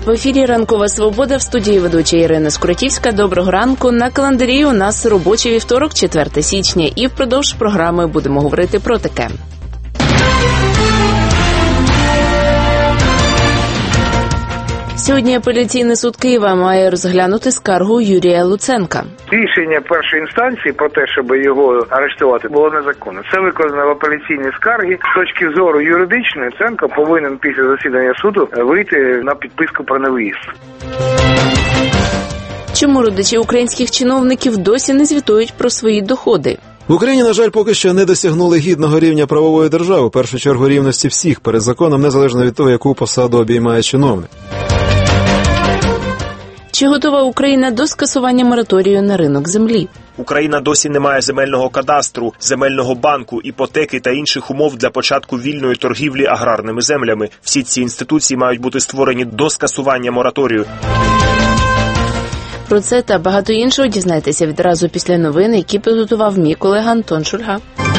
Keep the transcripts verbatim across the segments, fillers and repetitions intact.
В ефірі «Ранкова свобода», в студії ведуча Ірина Скуратівська. Доброго ранку. На календарі у нас робочий вівторок, четверте січня. І впродовж програми будемо говорити про таке. Сьогодні апеляційний суд Києва має розглянути скаргу Юрія Луценка. Рішення першої інстанції про те, щоб його арештувати, було незаконне. Це виконано в апеляційній скаргі. З точки зору юридичної, Луценко повинен після засідання суду вийти на підписку про невиїзд. Чому родичі українських чиновників досі не звітують про свої доходи? В Україні, на жаль, поки що не досягнули гідного рівня правової держави, в першу чергу рівності всіх перед законом, незалежно від того, яку посаду обіймає чиновник. Чи готова Україна до скасування мораторію на ринок землі? Україна досі не має земельного кадастру, земельного банку, іпотеки та інших умов для початку вільної торгівлі аграрними землями. Всі ці інституції мають бути створені до скасування мораторію. Про це та багато іншого дізнайтеся відразу після новин, які підготував мій колега Антон Шульга.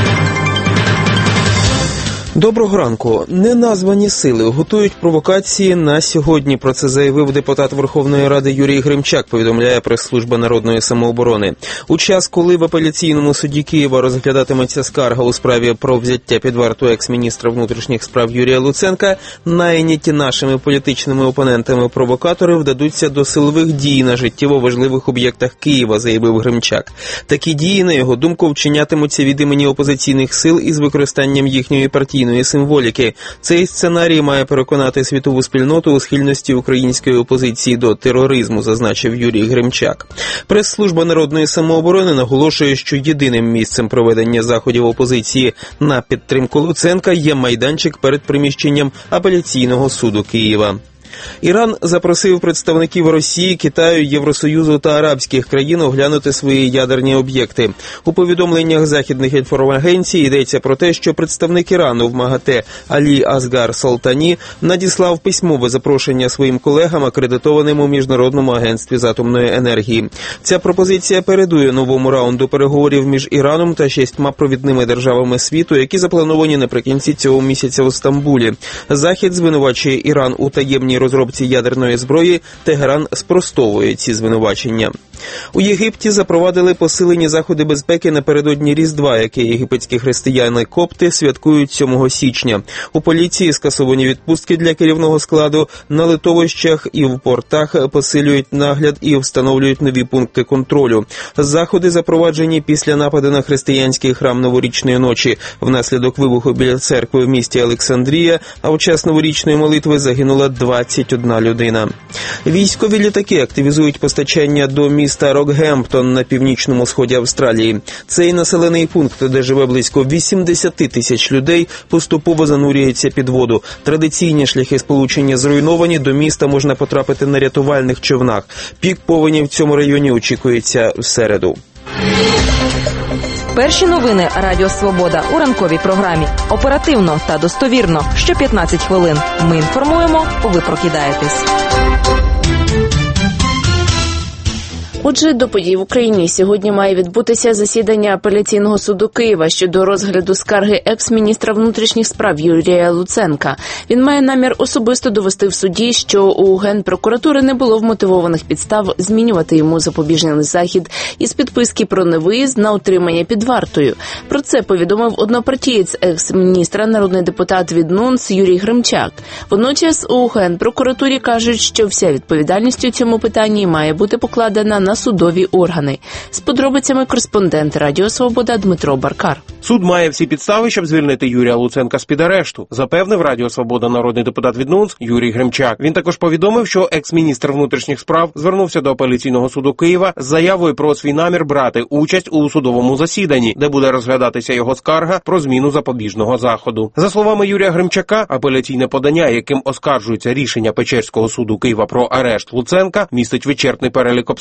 Доброго ранку. Неназвані сили готують провокації на сьогодні. Про це заявив депутат Верховної Ради Юрій Гримчак, повідомляє прес-служба Народної самооборони. У час, коли в апеляційному суді Києва розглядатиметься скарга у справі про взяття під варту екс-міністра внутрішніх справ Юрія Луценка, найняті нашими політичними опонентами провокатори вдадуться до силових дій на життєво важливих об'єктах Києва, заявив Гримчак. Такі дії, на його думку, вчинятимуться від імені опозиційних сил із використанням їхньої партійної символіки. Цей сценарій має переконати світову спільноту у схильності української опозиції до тероризму, зазначив Юрій Гримчак. Прес-служба Народної самооборони наголошує, що єдиним місцем проведення заходів опозиції на підтримку Луценка є майданчик перед приміщенням апеляційного суду Києва. Іран запросив представників Росії, Китаю, Євросоюзу та арабських країн оглянути свої ядерні об'єкти. У повідомленнях західних інформагенцій йдеться про те, що представник Ірану в МАГАТЕ Алі Асгар Салтані надіслав письмове запрошення своїм колегам, акредитованим у Міжнародному агентстві з атомної енергії. Ця пропозиція передує новому раунду переговорів між Іраном та шістьма провідними державами світу, які заплановані наприкінці цього місяця у Стамбулі. Захід звинувачує Іран у таємній розробці ядерної зброї, Тегеран спростовує ці звинувачення. У Єгипті запровадили посилені заходи безпеки напередодні Різдва, яке єгипетські християни-копти святкують сьомого січня. У поліції скасовані відпустки для керівного складу, на литовищах і в портах посилюють нагляд і встановлюють нові пункти контролю. Заходи запроваджені після нападу на християнський храм новорічної ночі. Внаслідок вибуху біля церкви в місті Олександрія, а в час новорічної молитви загинула двадцять одна людина. Військові літаки активізують постачання до міста Рокгемптон на північному сході Австралії. Цей населений пункт, де живе близько вісімдесят тисяч людей, поступово занурюється під воду. Традиційні шляхи сполучення зруйновані, до міста можна потрапити на рятувальних човнах. Пік повені в цьому районі очікується в середу. Перші новини Радіо Свобода у ранковій програмі. Оперативно та достовірно. Що п'ятнадцять хвилин. Ми інформуємо, ви прокидаєтесь. Отже, до подій в Україні сьогодні має відбутися засідання апеляційного суду Києва щодо розгляду скарги екс-міністра внутрішніх справ Юрія Луценка. Він має намір особисто довести в суді, що у Генпрокуратури не було вмотивованих підстав змінювати йому запобіжний захід із підписки про невиїзд на утримання під вартою. Про це повідомив однопартієць екс-міністра, народний депутат від НУНС Юрій Гримчак. Водночас у Генпрокуратурі кажуть, що вся відповідальність у цьому питанні має бути покладена на судові органи. З подробицями кореспондент Радіо Свобода Дмитро Баркар. Суд має всі підстави, щоб звільнити Юрія Луценка з-під арешту, запевнив Радіо Свобода народний депутат від НУНС Юрій Гримчак. Він також повідомив, що екс-міністр внутрішніх справ звернувся до апеляційного суду Києва з заявою про свій намір брати участь у судовому засіданні, де буде розглядатися його скарга про зміну запобіжного заходу. За словами Юрія Гримчака, апеляційне подання, яким оскаржується рішення Печерського суду Києва про арешт Луценка, містить вичерпний перелік обставин,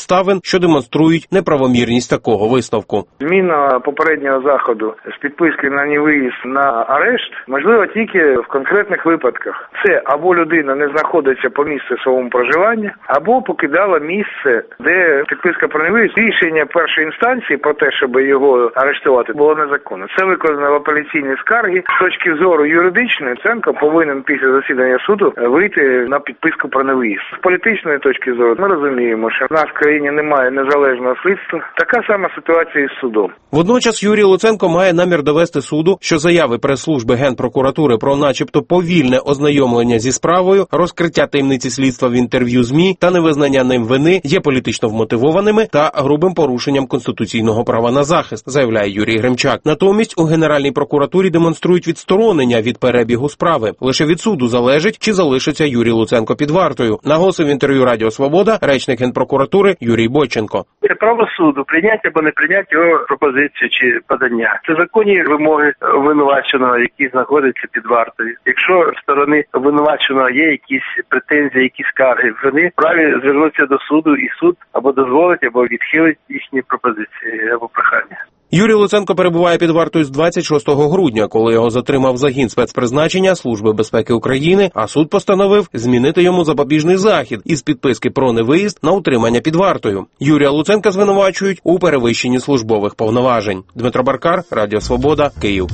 що демонструють неправомірність такого висновку. Зміна попереднього заходу з підписки на невиїзд на арешт можливо тільки в конкретних випадках. Це або людина не знаходиться по місцю своєму проживання, або покидала місце, де підписка про невиїзд. Рішення першої інстанції про те, щоб його арештувати, було незаконно. Це виконано в апеляційній скаргі. З точки зору юридичної, Луценко повинен після засідання суду вийти на підписку про невиїзд. З політичної точки зору ми розуміємо, що в нас в країні немає незалежного слідства. Така сама ситуація із судом. Водночас Юрій Луценко має намір довести суду, що заяви прес-служби Генпрокуратури про начебто повільне ознайомлення зі справою, розкриття таємниці слідства в інтерв'ю ЗМІ та невизнання ним вини є політично вмотивованими та грубим порушенням конституційного права на захист, заявляє Юрій Гримчак. Натомість у Генеральній прокуратурі демонструють відсторонення від перебігу справи. Лише від суду залежить, чи залишиться Юрій Луценко під вартою. Наголосив в інтерв'ю Радіо Свобода речник Генпрокуратури Юрій Бойченко. Це право суду прийняти або не прийняти його пропозицію чи подання. Це законні вимоги обвинуваченого, який знаходиться під вартою. Якщо в сторони обвинуваченого є якісь претензії, якісь скарги, вони вправі звернутися до суду, і суд або дозволить, або відхилить їхні пропозиції або прохання. Юрій Луценко перебуває під вартою з двадцять шостого грудня, коли його затримав загін спецпризначення Служби безпеки України, а суд постановив змінити йому запобіжний захід із підписки про невиїзд на утримання під вартою. Юрія Луценка звинувачують у перевищенні службових повноважень. Дмитро Баркар, Радіо Свобода, Київ.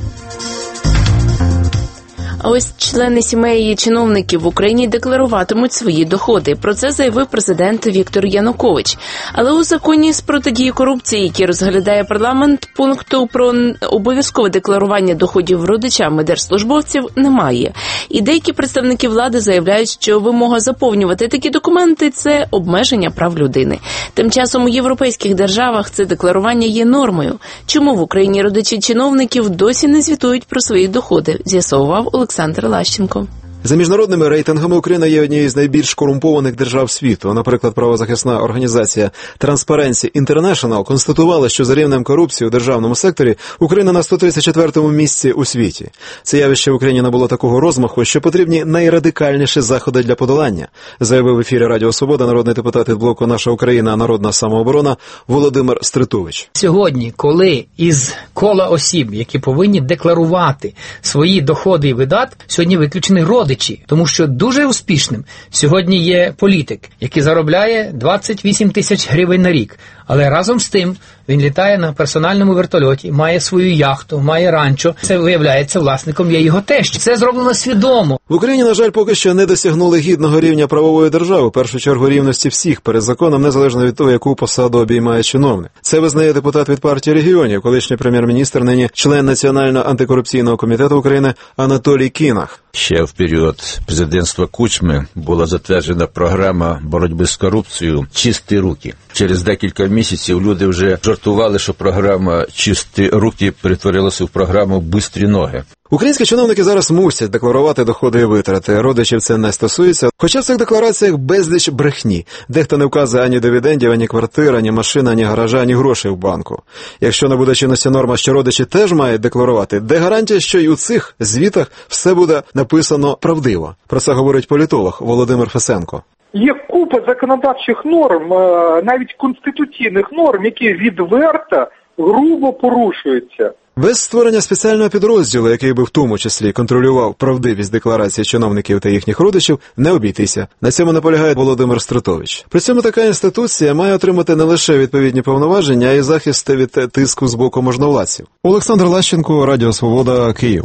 А ось члени сімей чиновників в Україні декларуватимуть свої доходи. Про це заявив президент Віктор Янукович. Але у законі з протидії корупції, який розглядає парламент, пункту про обов'язкове декларування доходів родичами держслужбовців немає. І деякі представники влади заявляють, що вимога заповнювати такі документи – це обмеження прав людини. Тим часом у європейських державах це декларування є нормою. Чому в Україні родичі чиновників досі не звітують про свої доходи, з'ясовував Олександр Лащенко. За міжнародними рейтингами Україна є однією з найбільш корумпованих держав світу. Наприклад, правозахисна організація Transparency International констатувала, що за рівнем корупції у державному секторі Україна на сто тридцять четвертому місці у світі. Це явище в Україні набуло такого розмаху, що потрібні найрадикальніші заходи для подолання, заявив в ефірі Радіо Свобода народний депутат від блоку «Наша Україна. Народна самооборона» Володимир Стритович. Сьогодні, коли із кола осіб, які повинні декларувати свої доходи і видатки, сьогодні виключений родичі. Тому що дуже успішним сьогодні є політик, який заробляє двадцять вісім тисяч гривень на рік. Але разом з тим він літає на персональному вертольоті, має свою яхту, має ранчо. Це, виявляється, власником є його теща. Це зроблено свідомо. В Україні, на жаль, поки що не досягнули гідного рівня правової держави, в першу чергу рівності всіх перед законом, незалежно від того, яку посаду обіймає чиновник. Це визнає депутат від партії регіонів, колишній прем'єр-міністр, нині член Національного антикорупційного комітету України Анатолій Кінах. Ще в період президентства Кучми була затверджена програма боротьби з корупцією «Чисті руки». Через декілька місяців люди вже жартували, що програма «Чисті руки» перетворилася в програму «Бистрі ноги». Українські чиновники зараз мусять декларувати доходи і витрати. Родичів це не стосується, хоча в цих деклараціях безліч брехні. Дехто не вказує ані дивідендів, ані квартир, ані машин, ані гаража, ані грошей в банку. Якщо не буде чинності норма, що родичі теж мають декларувати, де гарантія, що й у цих звітах все буде написано правдиво? Про це говорить політолог Володимир Фесенко. Є купа законодавчих норм, навіть конституційних норм, які відверто, грубо порушуються. Без створення спеціального підрозділу, який би в тому числі контролював правдивість декларації чиновників та їхніх родичів, не обійтися. На цьому наполягає Володимир Стритович. При цьому така інституція має отримати не лише відповідні повноваження, а й захист від тиску з боку можновладців. Олександр Лащенко, Радіо Свобода, Київ.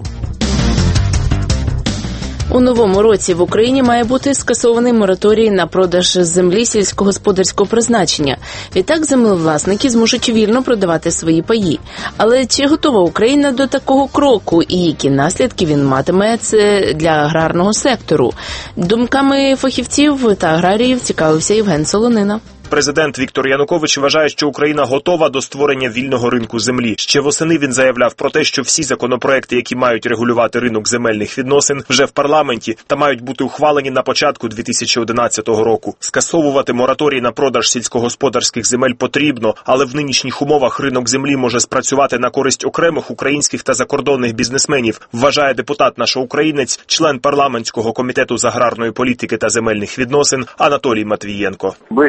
У новому році в Україні має бути скасований мораторій на продаж землі сільськогосподарського призначення. Відтак землевласники зможуть вільно продавати свої паї. Але чи готова Україна до такого кроку і які наслідки він матиме це для аграрного сектору? Думками фахівців та аграріїв цікавився Євген Солонина. Президент Віктор Янукович вважає, що Україна готова до створення вільного ринку землі. Ще восени він заявляв про те, що всі законопроекти, які мають регулювати ринок земельних відносин, вже в парламенті та мають бути ухвалені на початку дві тисячі одинадцятого року. Скасовувати мораторій на продаж сільськогосподарських земель потрібно, але в нинішніх умовах ринок землі може спрацювати на користь окремих українських та закордонних бізнесменів, вважає депутат наш-українець, член парламентського комітету з аграрної політики та земельних відносин Анатолій Матвієнко. Ближчим часом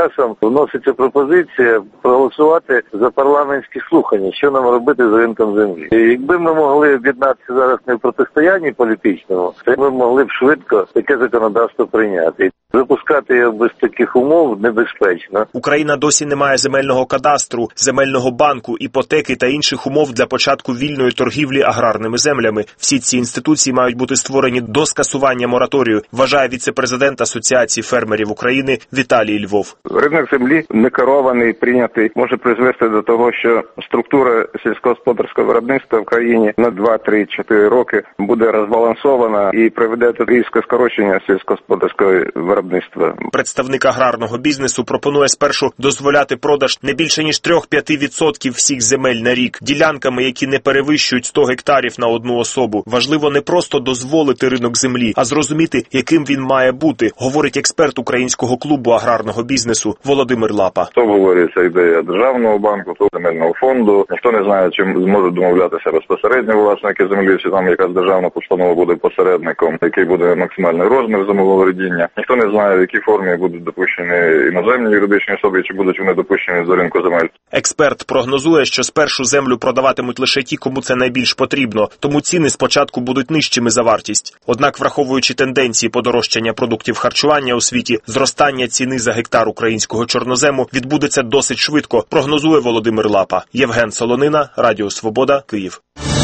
часом вноситься пропозиція проголосувати за парламентські слухання, що нам робити з ринком землі. І якби ми могли об'єднатися зараз не в протистоянні політичному, то ми могли б швидко таке законодавство прийняти. Випускати його без таких умов небезпечно. Україна досі не має земельного кадастру, земельного банку, іпотеки та інших умов для початку вільної торгівлі аграрними землями. Всі ці інституції мають бути створені до скасування мораторію, вважає віце-президент Асоціації фермерів України Віталій Львов. Ринок землі не керований, прийнятий, може призвести до того, що структура сільськогосподарського виробництва в країні на два, три, чотири роки буде розбалансована і приведе до різкого скорочення сільськогосподарського виробництва. Представник аграрного бізнесу пропонує спершу дозволяти продаж не більше ніж три-п'ять відсотків всіх земель на рік, ділянками, які не перевищують сто гектарів на одну особу. Важливо не просто дозволити ринок землі, а зрозуміти, яким він має бути, говорить експерт Українського клубу аграрного бізнесу Володимир Лапа. То говориться ідея державного банку, то земельного фонду. Ніхто не знає, чим зможуть домовлятися безпосередньо власники землі, чи там якась державна постанова буде посередником, який буде максимальний розмір землеволодіння. Ніхто не знає, в якій формі будуть допущені іноземні юридичні особи, чи будуть вони допущені до ринку земель. Експерт прогнозує, що спершу землю продаватимуть лише ті, кому це найбільш потрібно, тому ціни спочатку будуть нижчими за вартість. Однак, враховуючи тенденції подорожчання продуктів харчування у світі, зростання ціни за гектар українського чорнозему відбудеться досить швидко, прогнозує Володимир Лапа. Євген Солонина, Радіо Свобода, Київ.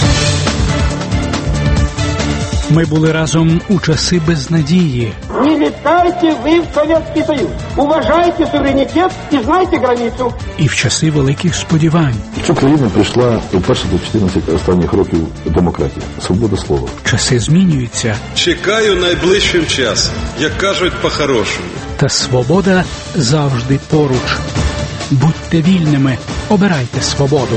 Ми були разом у часи безнадії. Не летайте ви в Совєтський Союз. Уважайте суверенітет і знайте границю. І в часи великих сподівань. Цю країну прийшла вперше за чотирнадцять останніх років демократія, свобода слова. Часи змінюються. Чекаю найближчим часом, як кажуть по-хорошому. Та свобода завжди поруч. Будьте вільними, обирайте свободу.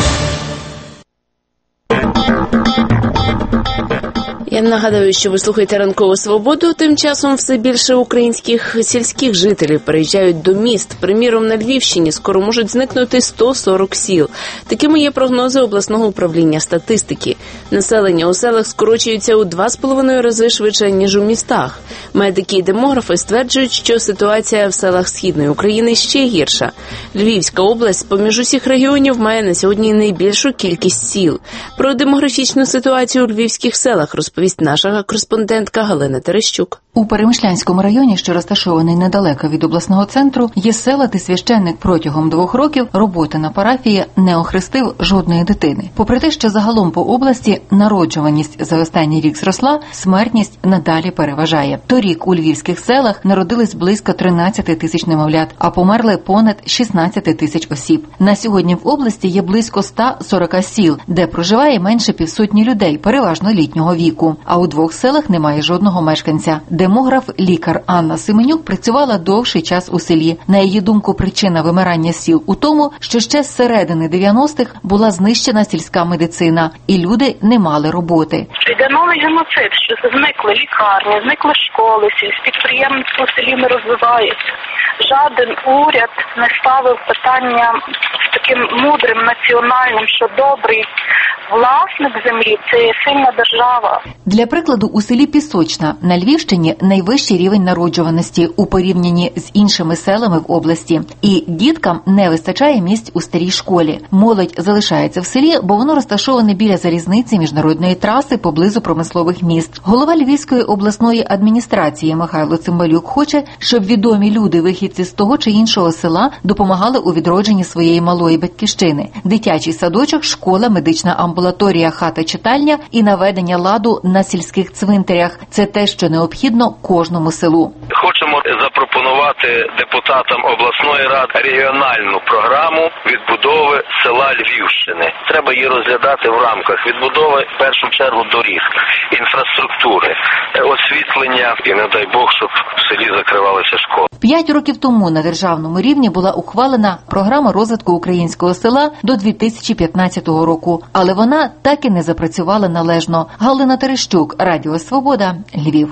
Я нагадую, що ви слухаєте «Ранкову свободу». Тим часом все більше українських сільських жителів переїжджають до міст. Приміром, на Львівщині скоро можуть зникнути сто сорок сіл. Такими є прогнози обласного управління статистики. Населення у селах скорочується у два з половиною рази швидше, ніж у містах. Медики і демографи стверджують, що ситуація в селах Східної України ще гірша. Львівська область поміж усіх регіонів має на сьогодні найбільшу кількість сіл. Про демографічну ситуацію у львівських селах розповідає наша кореспондентка Галина Терещук. У Перемишлянському районі, що розташований недалеко від обласного центру, є села, де священник протягом двох років роботи на парафії не охрестив жодної дитини. Попри те, що загалом по області народжуваність за останній рік зросла, смертність надалі переважає. Торік у львівських селах народились близько тринадцять тисяч немовлят, а померли понад шістнадцять тисяч осіб. На сьогодні в області є близько сто сорок сіл, де проживає менше півсотні людей, переважно літнього віку. А у двох селах немає жодного мешканця. Демограф, лікар Анна Семенюк працювала довший час у селі. На її думку, причина вимирання сіл у тому, що ще з середини дев'яностих була знищена сільська медицина, і люди не мали роботи. Йде новий геноцид, що зникли лікарні, зникли школи, підприємство в селі не розвивається. Жоден уряд не ставив питання з таким мудрим, національним, що добрий власник землі – це є сильна держава. Для прикладу, у селі Пісочна на Львівщині найвищий рівень народжуваності у порівнянні з іншими селами в області. І діткам не вистачає місць у старій школі. Молодь залишається в селі, бо воно розташоване біля залізниці міжнародної траси поблизу промислових міст. Голова Львівської обласної адміністрації Михайло Цимбалюк хоче, щоб відомі люди, вихідці з того чи іншого села, допомагали у відродженні своєї малої батьківщини. Дитячий садочок, школа, медична амбулаторія, хата-читальня і наведення ладу на сільських цвинтарях – це те, що необхідно кожному селу. Хочемо запропонувати депутатам обласної ради регіональну програму відбудови села Львівщини. Треба її розглядати в рамках відбудови, в першу чергу, доріг, інфраструктури, освітлення і, не дай Бог, щоб в селі закривалися школи. П'ять років тому на державному рівні була ухвалена програма розвитку українського села до дві тисячі п'ятнадцятого року, але вона так і не запрацювала належно. Галина Терещук, Радіо Свобода, Львів.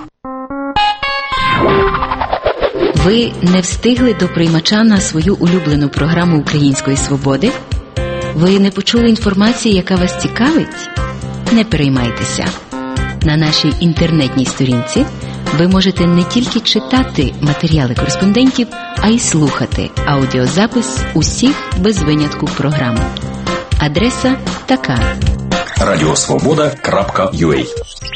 Ви не встигли до приймача на свою улюблену програму Української свободи? Ви не почули інформації, яка вас цікавить? Не переймайтеся. На нашій інтернетній сторінці Ви можете не тільки читати матеріали кореспондентів, а й слухати аудіозапис усіх без винятку програм. Адреса така: радіосвобода крапка ю а.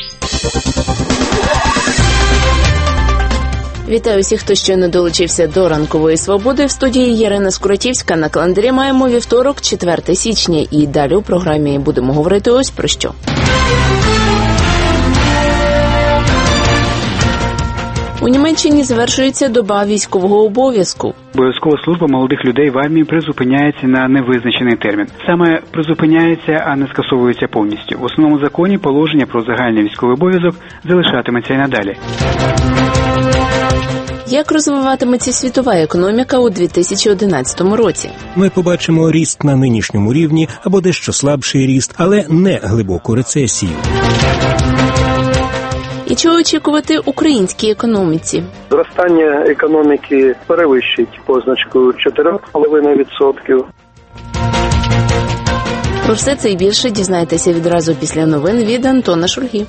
Вітаю усіх, хто щойно долучився до ранкової свободи. В студії Ярина Скуротівська. На календарі маємо вівторок, четверте січня. І далі у програмі будемо говорити ось про що. У Німеччині завершується доба військового обов'язку. Обов'язкова служба молодих людей в армії призупиняється на невизначений термін. Саме призупиняється, а не скасовується повністю. В основному законі положення про загальний військовий обов'язок залишатиметься й надалі. Як розвиватиметься світова економіка у дві тисячі одинадцятому році? Ми побачимо ріст на нинішньому рівні або дещо слабший ріст, але не глибоку рецесію. І чого очікувати українській економіці? Зростання економіки перевищить позначку чотири цілих п'ять десятих відсотка. Про все це і більше дізнайтеся відразу після новин від Антона Шульги.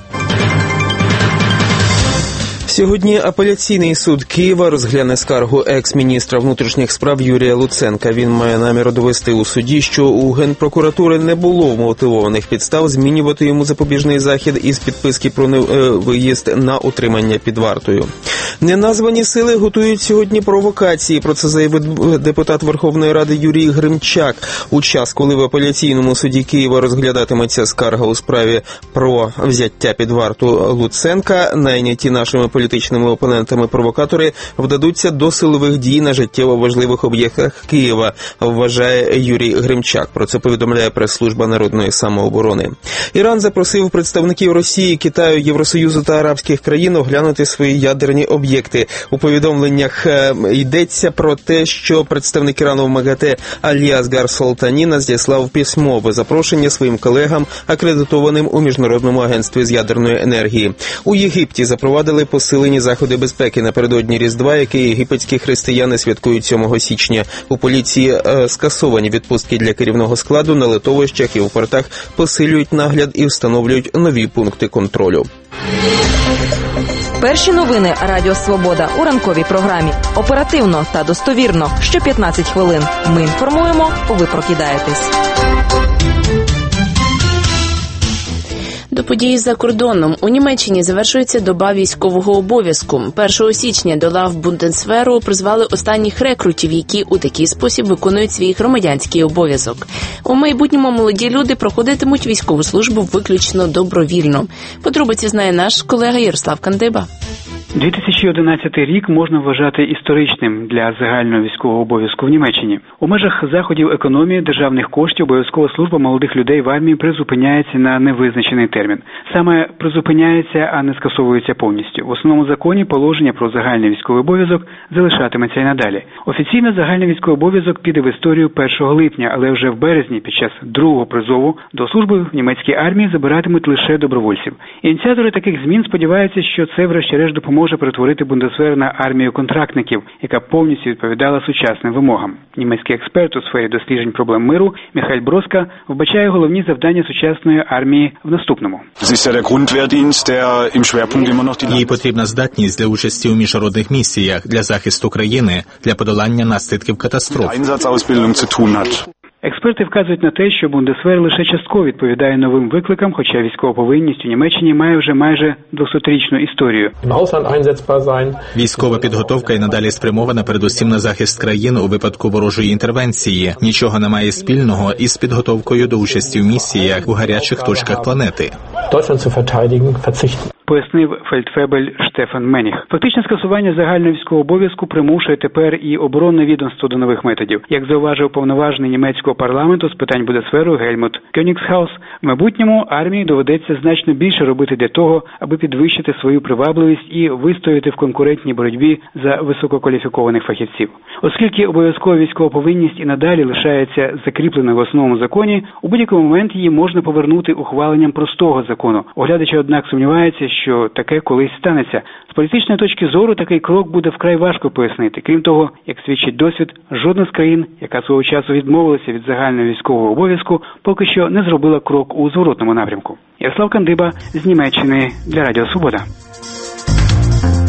Сьогодні апеляційний суд Києва розгляне скаргу екс-міністра внутрішніх справ Юрія Луценка. Він має намір довести у суді, що у Генпрокуратури не було мотивованих підстав змінювати йому запобіжний захід із підписки про виїзд на утримання під вартою. Неназвані сили готують сьогодні провокації. Про це заявив депутат Верховної Ради Юрій Гремчак. У час, коли в апеляційному суді Києва розглядатиметься скарга у справі про взяття під варту Луценка, найняті нашими політичними опонентами провокатори вдадуться до силових дій на життєво важливих об'єктах Києва, вважає Юрій Гремчак. Про це повідомляє прес-служба Народної самооборони. Іран запросив представників Росії, Китаю, Євросоюзу та арабських країн оглянути свої ядерні об'єкти. У повідомленнях йдеться про те, що представник Ірану в МАГАТЕ Алі Асгар Солтані надіслав письмове запрошення своїм колегам, акредитованим у Міжнародному агентстві з ядерної енергії. У Єгипті запровадили посилені заходи безпеки напередодні Різдва, які єгипетські християни святкують сьомого січня. У поліції е, скасовані відпустки для керівного складу на литовищах і у портах, посилюють нагляд і встановлюють нові пункти контролю. Перші новини Радіо Свобода у ранковій програмі. Оперативно та достовірно. Що п'ятнадцять хвилин. Ми інформуємо, ви прокидаєтесь. До події за кордоном. У Німеччині завершується доба військового обов'язку. першого січня до лав Бундесверу призвали останніх рекрутів, які у такий спосіб виконують свій громадянський обов'язок. У майбутньому молоді люди проходитимуть військову службу виключно добровільно. Подробиці знає наш колега Ярослав Кандиба. дві тисячі одинадцятий рік можна вважати історичним для загального військового обов'язку в Німеччині. У межах заходів економії державних коштів обов'язкова служба молодих людей в армії призупиняється на невизначений термін. Саме призупиняється, а не скасовується повністю. В основному законі положення про загальний військовий обов'язок залишатиметься й надалі. Офіційно загальний військовий обов'язок піде в історію першого липня, але вже в березні під час другого призову до служби в німецькій армії забиратимуть лише добровольців. Ініціатори таких змін сподіваються, що це врешті-решт допоможе може перетворити Бундесвер на армію контрактників, яка повністю відповідала сучасним вимогам. Німецький експерт у сфері досліджень проблем миру Міхаель Броска вбачає головні завдання сучасної армії в наступному. Їй потрібна здатність для участі у міжнародних місіях, для захисту країни, для подолання наслідків катастроф. Експерти вказують на те, що Бундесвер лише частково відповідає новим викликам, хоча військова повинність у Німеччині має вже майже двохсотрічну історію. Військова підготовка і надалі спрямована передусім на захист країн у випадку ворожої інтервенції. Нічого не має спільного із підготовкою до участі в місіях у гарячих точках планети. Пояснив фельдфебель Штефан Меніх. Фактичне скасування загального військового обов'язку примушує тепер і оборонне відомство до нових методів. Як зауважив повноважений німецького парламенту з питань Бундесверу Гельмут Кьонігсхаус, в майбутньому армії доведеться значно більше робити для того, аби підвищити свою привабливість і вистояти в конкурентній боротьбі за висококваліфікованих фахівців. Оскільки обов'язкова військова повинність і надалі лишається закріпленою в основному законі, у будь-який момент її можна повернути ухваленням простого закону. Оглядачі, однак, сумніваються, що таке колись станеться. З політичної точки зору такий крок буде вкрай важко пояснити. Крім того, як свідчить досвід, жодна з країн, яка свого часу відмовилася від загального військового обов'язку, поки що не зробила крок у зворотному напрямку. Ярослав Кандиба з Німеччини для Радіо Свобода.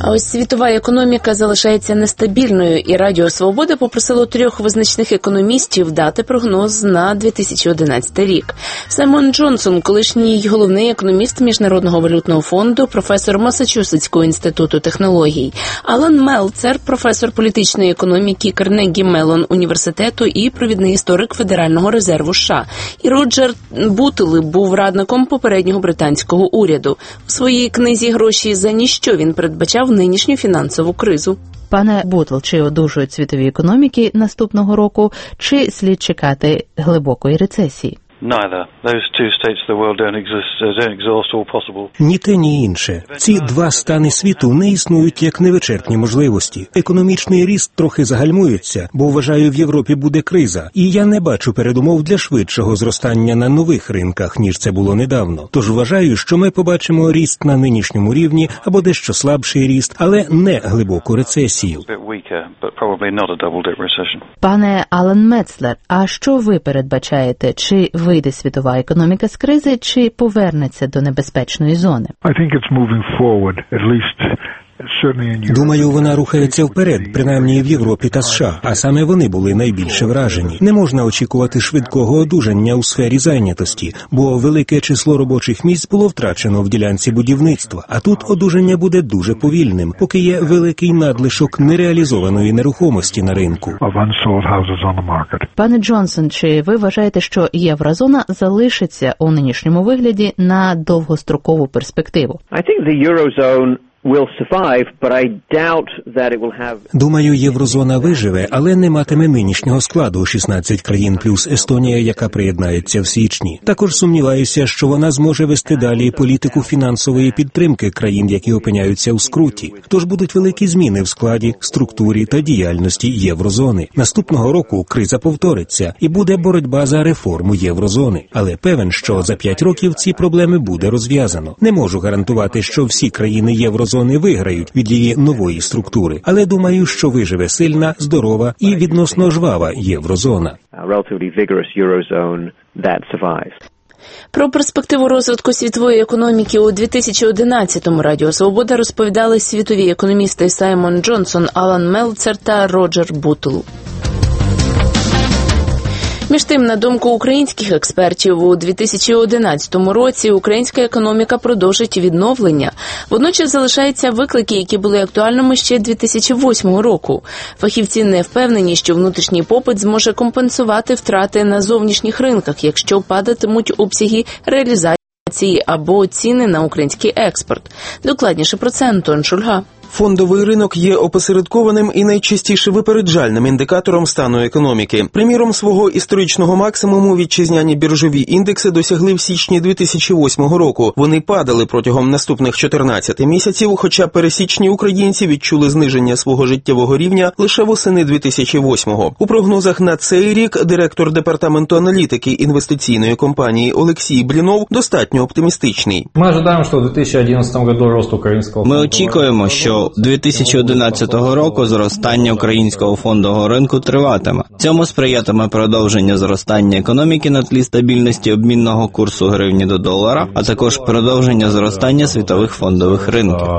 А ось світова економіка залишається нестабільною, і Радіо Свобода попросило трьох визначних економістів дати прогноз на дві тисячі одинадцятий рік. Саймон Джонсон, колишній головний економіст Міжнародного валютного фонду, професор Масачусетського інституту технологій, Алан Мелцер, професор політичної економіки Карнегі Меллон університету і провідний історик Федерального резерву США, і Роджер Бутл був радником попереднього британського уряду. У своїй книзі «Гроші за ніщо» він передбачав нинішню фінансову кризу. Пане Бутл, чи одужують світові економіки наступного року, чи слід чекати глибокої рецесії? Neither. Those two states of the world don't exist, uh, don't exhaust all possible. Ні те, ні інше. Ці два стани світу не існують як невичерпні можливості. Економічний ріст трохи загальмується, бо, вважаю, в Європі буде криза. І я не бачу передумов для швидшого зростання на нових ринках, ніж це було недавно. Тож вважаю, що ми побачимо ріст на нинішньому рівні або дещо слабший ріст, але не глибоку рецесію. Пане Алан Мецлер, а що ви передбачаєте? Чи вийде світова економіка з кризи, чи повернеться до небезпечної зони? Думаю, вона рухається вперед, принаймні в Європі та США, а саме вони були найбільше вражені. Не можна очікувати швидкого одужання у сфері зайнятості, бо велике число робочих місць було втрачено в ділянці будівництва, а тут одужання буде дуже повільним, поки є великий надлишок нереалізованої нерухомості на ринку. Пане Джонсон, чи ви вважаєте, що єврозона залишиться у нинішньому вигляді на довгострокову перспективу? I think the Eurozone will survive, but I doubt that it will have... Думаю, єврозона виживе, але не матиме нинішнього складу шістнадцять країн плюс Естонія, яка приєднається в січні. Також сумніваюся, що вона зможе вести далі політику фінансової підтримки країн, які опиняються у скруті. Тож будуть великі зміни в складі, структурі та діяльності єврозони. Наступного року криза повториться і буде боротьба за реформу єврозони. Але певен, що за п'ять років ці проблеми буде розв'язано. Не можу гарантувати, що всі країни єврозони Зони виграють від її нової структури, але думаю, що виживе сильна, здорова і відносно жвава єврозона. Про перспективу розвитку світової економіки у дві тисячі одинадцятому Радіо Свобода розповідали світові економісти Саймон Джонсон, Алан Мелцер та Роджер Бутл. Між тим, на думку українських експертів, у дві тисячі одинадцятому році українська економіка продовжить відновлення. Водночас залишаються виклики, які були актуальними ще дві тисячі восьмого року. Фахівці не впевнені, що внутрішній попит зможе компенсувати втрати на зовнішніх ринках, якщо падатимуть обсяги реалізації або ціни на український експорт. Докладніше про це Антон Шульга. Фондовий ринок є опосередкованим і найчастіше випереджальним індикатором стану економіки. Приміром, свого історичного максимуму вітчизняні біржові індекси досягли в січні дві тисячі восьмого року. Вони падали протягом наступних чотирнадцяти місяців, хоча пересічні українці відчули зниження свого життєвого рівня лише восени дві тисячі восьмого. У прогнозах на цей рік директор департаменту аналітики інвестиційної компанії Олексій Блінов достатньо оптимістичний. Ми очікуємо, що в дві тисячі одинадцятому році рост українського Ми очікуємо, що дві тисячі одинадцятого року зростання українського фондового ринку триватиме. Цьому сприятиме продовження зростання економіки на тлі стабільності обмінного курсу гривні до долара, а також продовження зростання світових фондових ринків.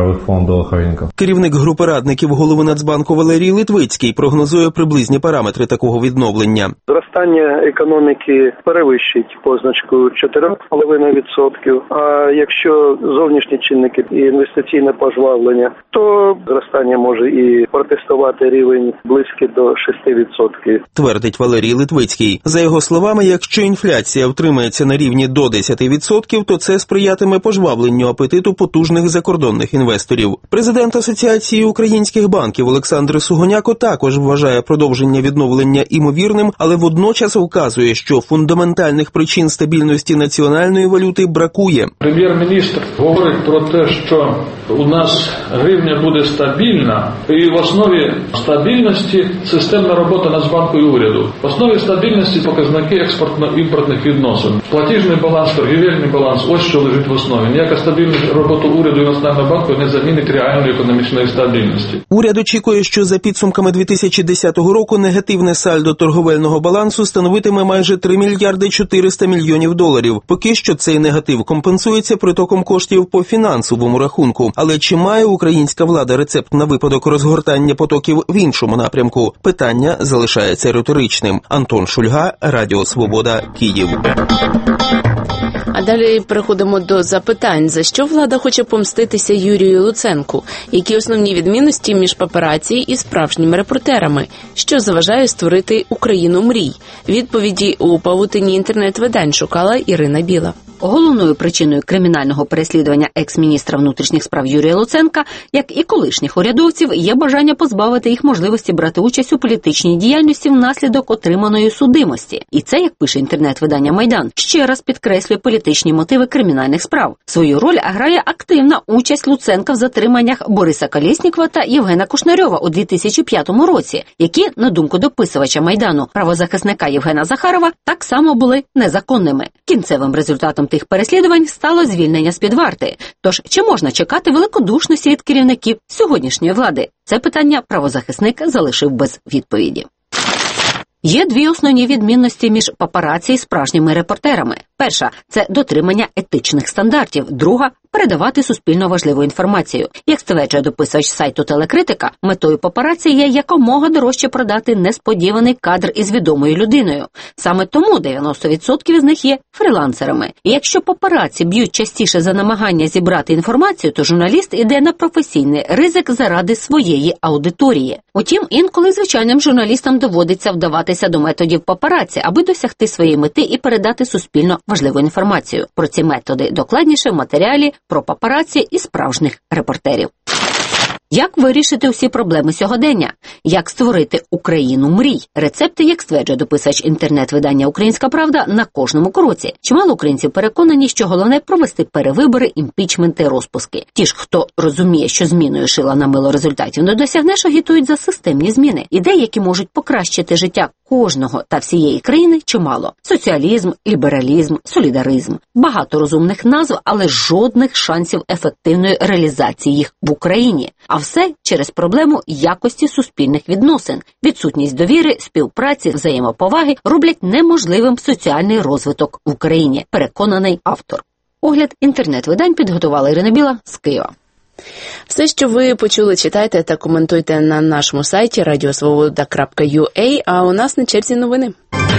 Керівник групи радників голови Нацбанку Валерій Литвицький прогнозує приблизні параметри такого відновлення. Зростання економіки перевищить позначку чотири цілих п'ять десятих відсотка, а якщо зовнішні чинники і інвестиційне пожвавлення, то зростання може і протестувати рівень близький до шести відсотків. Твердить Валерій Литвицький. За його словами, якщо інфляція втримається на рівні до десяти відсотків, то це сприятиме пожвавленню апетиту потужних закордонних інвесторів. Президент Асоціації українських банків Олександр Сугоняко також вважає продовження відновлення імовірним, але водночас вказує, що фундаментальних причин стабільності національної валюти бракує. Прем'єр-міністр говорить про те, що у нас гривня буде стабільна, і в основі стабільності системна робота Нацбанку і уряду. В основі стабільності показники експортно-імпортних відносин. Платіжний баланс, торгівельний баланс – ось що лежить в основі. Ніяка стабільність роботи уряду і Національного банку не замінить реальної економічної стабільності. Уряд очікує, що за підсумками дві тисячі десятого року негативне сальдо торговельного балансу становитиме майже три мільярди чотириста мільйонів доларів. Поки що цей негатив компенсується притоком коштів по фінансовому рахунку. Але чи має Україна українська влада рецепт на випадок розгортання потоків в іншому напрямку? Питання залишається риторичним. Антон Шульга, Радіо Свобода, Київ. А далі переходимо до запитань. За що влада хоче помститися Юрію Луценку? Які основні відмінності між папараці і справжніми репортерами? Що заважає створити Україну мрій? Відповіді у павутині інтернет-видань шукала Ірина Біла. Головною причиною кримінального переслідування екс-міністра внутрішніх справ Юрія Луценка, як і колишніх урядовців, є бажання позбавити їх можливості брати участь у політичній діяльності внаслідок отриманої судимості. І це, як пише інтернет-видання «Майдан», ще раз підкреслює політичні мотиви кримінальних справ. Свою роль грає активна участь Луценка в затриманнях Бориса Колєснікова та Євгена Кушнарьова у дві тисячі п'ятому році, які, на думку дописувача «Майдану», правозахисника Євгена Захарова, так само були незаконними. Кінцевим результатом тих переслідувань стало звільнення з-під варти. Тож, чи можна чекати великодушності від керівників сьогоднішньої влади? Це питання правозахисник залишив без відповіді. Є дві основні відмінності між папараці і справжніми репортерами. Перша – це дотримання етичних стандартів. Друга – передавати суспільно важливу інформацію. Як стверджує дописувач сайту «Телекритика», метою папараці є якомога дорожче продати несподіваний кадр із відомою людиною. Саме тому дев'яносто відсотків з них є фрілансерами. І якщо папараці б'ють частіше за намагання зібрати інформацію, то журналіст іде на професійний ризик заради своєї аудиторії. Утім, інколи звичайним журналістам доводиться вдаватися до методів папараці, аби досягти своєї мети і передати суспільно важливу інформацію. Про ці методи докладніше в матеріалі про папараці і справжніх репортерів. Як вирішити усі проблеми сьогодення? Як створити Україну мрій? Рецепти, як стверджує дописач інтернет-видання «Українська правда», на кожному кроці. Чимало українців переконані, що головне – провести перевибори, імпічменти, розпуски. Ті ж, хто розуміє, що зміною шила на мило результатів не досягнеш, агітують за системні зміни. Ідей, які можуть покращити життя кожного та всієї країни, чимало. Соціалізм, лібералізм, солідаризм. Багато розумних назв, але жодних шансів ефективної реалізації їх в Україні. А все через проблему якості суспільних відносин. Відсутність довіри, співпраці, взаємоповаги роблять неможливим соціальний розвиток в Україні, переконаний автор. Огляд інтернет-видань підготувала Ірина Біла з Києва. Все, що ви почули, читайте та коментуйте на нашому сайті радіосвобода крапка ю а, а у нас на черзі новини.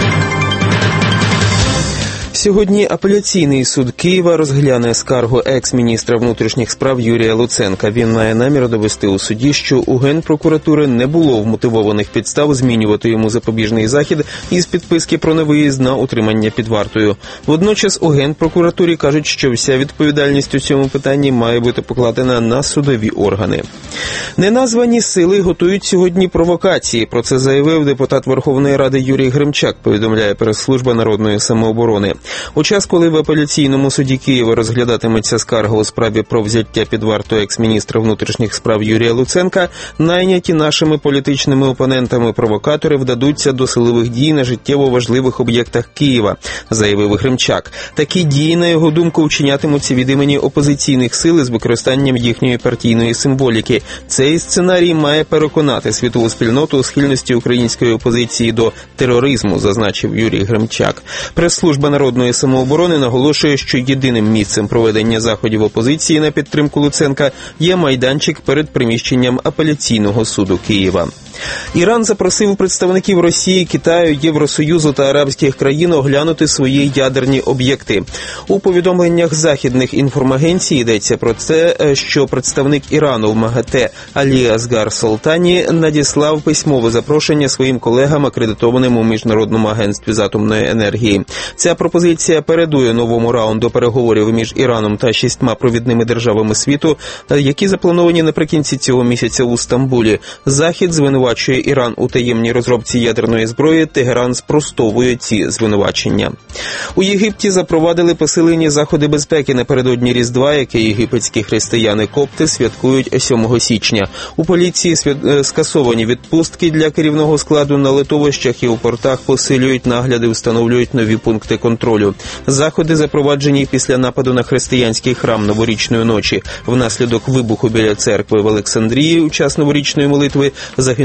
Сьогодні апеляційний суд Києва розгляне скаргу екс-міністра внутрішніх справ Юрія Луценка. Він має намір довести у суді, що у Генпрокуратури не було вмотивованих підстав змінювати йому запобіжний захід із підписки про невиїзд на утримання під вартою. Водночас у Генпрокуратурі кажуть, що вся відповідальність у цьому питанні має бути покладена на судові органи. Неназвані сили готують сьогодні провокації. Про це заявив депутат Верховної Ради Юрій Гремчак, повідомляє прес-служба Народної самооборони. У час, коли в апеляційному суді Києва розглядатиметься скарга у справі про взяття під варту екс-міністра внутрішніх справ Юрія Луценка, найняті нашими політичними опонентами провокатори вдадуться до силових дій на життєво важливих об'єктах Києва, заявив Гремчак. Такі дії, на його думку, вчинятимуться від імені опозиційних сил з використанням їхньої партійної символіки. Цей сценарій має переконати світову спільноту у схильності української опозиції до тероризму, зазначив Юрій Гремчак. Прес-служба Народної самооборони наголошує, що єдиним місцем проведення заходів опозиції на підтримку Луценка є майданчик перед приміщенням апеляційного суду Києва. Іран запросив представників Росії, Китаю, Євросоюзу та арабських країн оглянути свої ядерні об'єкти. У повідомленнях західних інформагенцій йдеться про те, що представник Ірану в МАГАТЕ Алі Асгар Солтані надіслав письмове запрошення своїм колегам, акредитованим у Міжнародному агентстві з атомної енергії. Ця пропозиція передує новому раунду переговорів між Іраном та шістьма провідними державами світу, які заплановані наприкінці цього місяця у Стамбулі. Захід звинувачує Іран у таємній розробці ядерної зброї, Тегеран спростовує ці звинувачення. У Єгипті запровадили посилені заходи безпеки напередодні Різдва, яке єгипетські християни-копти святкують сьомого січня. У поліції свят... скасовані відпустки для керівного складу на литовищах і у портах, посилюють нагляди, встановлюють нові пункти контролю. Заходи запроваджені після нападу на християнський храм новорічної ночі. Внаслідок вибуху біля церкви в Олександрії у час новорічної молитви загинув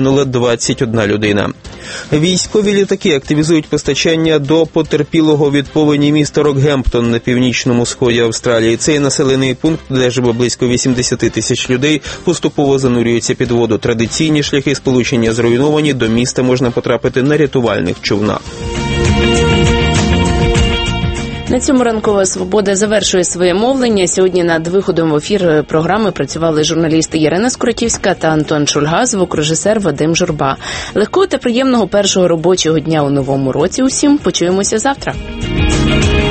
загинула двадцять одна людина. Військові літаки активізують постачання до потерпілого від повені міста Рокгемптон на північному сході Австралії. Цей населений пункт, де живе близько вісімдесят тисяч людей, поступово занурюється під воду. Традиційні шляхи сполучення зруйновані, до міста можна потрапити на рятувальних човнах. На цьому ранкова свобода завершує своє мовлення. Сьогодні над виходом в ефір програми працювали журналісти Ярина Скоротівська та Антон Шульга, звукорежисер Вадим Журба. Легкого та приємного першого робочого дня у новому році усім. Почуємося завтра.